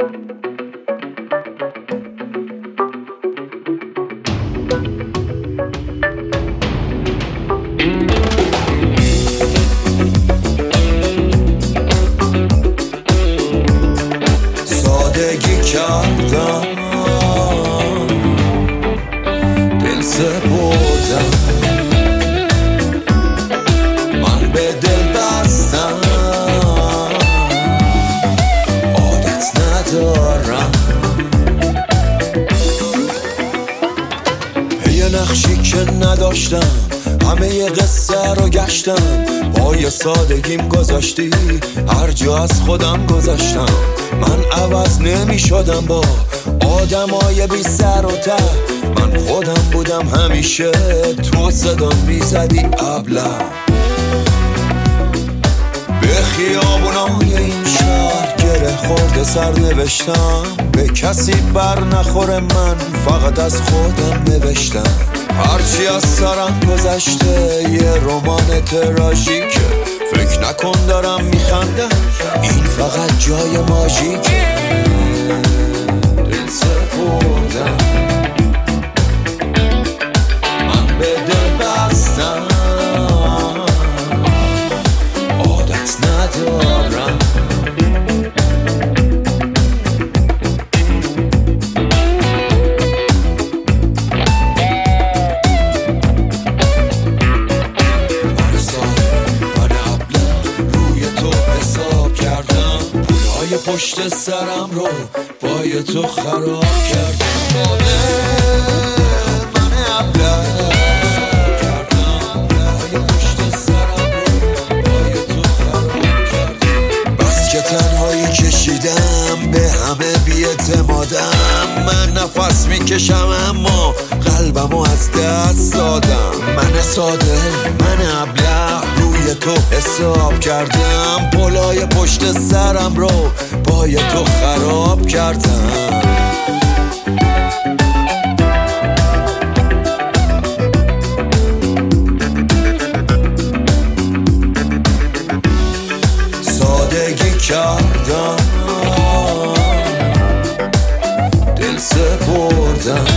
سادگی کردم، دل سپردم، من به دل بستم، عادت ندارم پی نقشی که نداشتم، همه ی قصه رو گشتم، پای سادگیم گذاشتی، هر جا از خودم گذاشتم. من عوض نمی شدم با آدمای بی سر و ته، من خودم بودم همیشه، تو صدام بی زدی ابله. به خیابونای این شهر گره خورده سر نوشتم، به کسی بر نخوره من فقط از خودم نوشتم. هرچی از سرم گذشته یه رمان تراژیکه، فکر نکن دارم میخندم، این فقط جای ماژیکه. دل سپردم، من به دل بستم، عادت ندارم پشت سرم رو با تو خراب کردم. من ابله کردم، پشت سرم رو با تو خراب کردم. بس که تنهایی کشیدم، به همه بی‌اعتمادم، من نفس میکشم اما قلبمو از دست دادم. من ساده، من ابله، روی تو حساب کردم، پلای پشت سرم رو با تو خراب کردم. سادگی کردم، دل سپردم،